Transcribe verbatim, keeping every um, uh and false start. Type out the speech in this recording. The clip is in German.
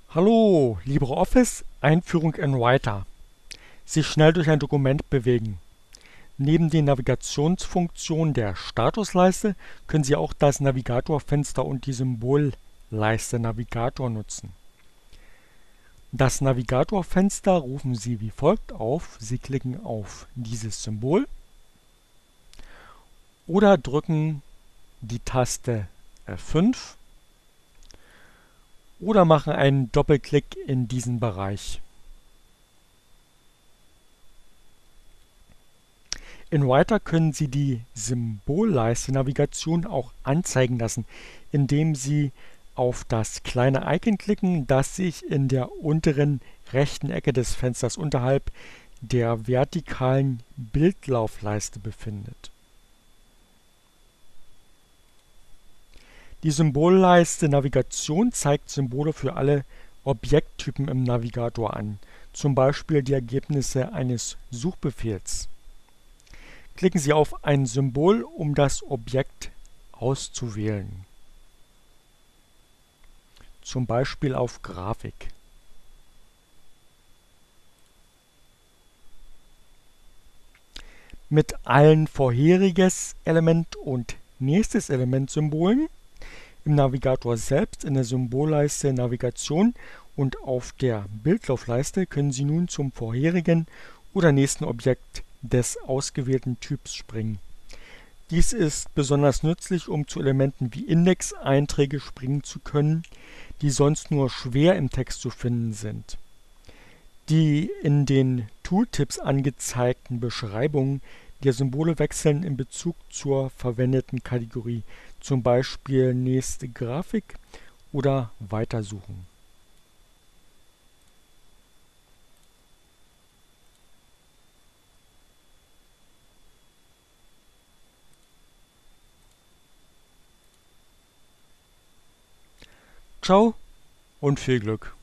Hallo, LibreOffice, Einführung in Writer. Sich schnell durch ein Dokument bewegen. Neben den Navigationsfunktionen der Statusleiste können Sie auch das Navigatorfenster und die Symbolleiste Navigator nutzen. Das Navigatorfenster rufen Sie wie folgt auf. Sie klicken auf dieses Symbol oder drücken die Taste F fünf oder machen einen Doppelklick in diesen Bereich. In Writer können Sie die Symbolleiste Navigation auch anzeigen lassen, indem Sie auf das kleine Icon klicken, das sich in der unteren rechten Ecke des Fensters unterhalb der vertikalen Bildlaufleiste befindet. Die Symbolleiste Navigation zeigt Symbole für alle Objekttypen im Navigator an, zum Beispiel die Ergebnisse eines Suchbefehls. Klicken Sie auf ein Symbol, um das Objekt auszuwählen, zum Beispiel auf Grafik. Mit allen vorheriges Element und nächstes Element Symbolen im Navigator selbst, in der Symbolleiste Navigation und auf der Bildlaufleiste können Sie nun zum vorherigen oder nächsten Objekt des ausgewählten Typs springen. Dies ist besonders nützlich, um zu Elementen wie Index-Einträge springen zu können, die sonst nur schwer im Text zu finden sind. Die in den Tooltips angezeigten Beschreibungen der Symbole wechseln in Bezug zur verwendeten Kategorie, zum Beispiel nächste Grafik oder Weitersuchen. Ciao und viel Glück!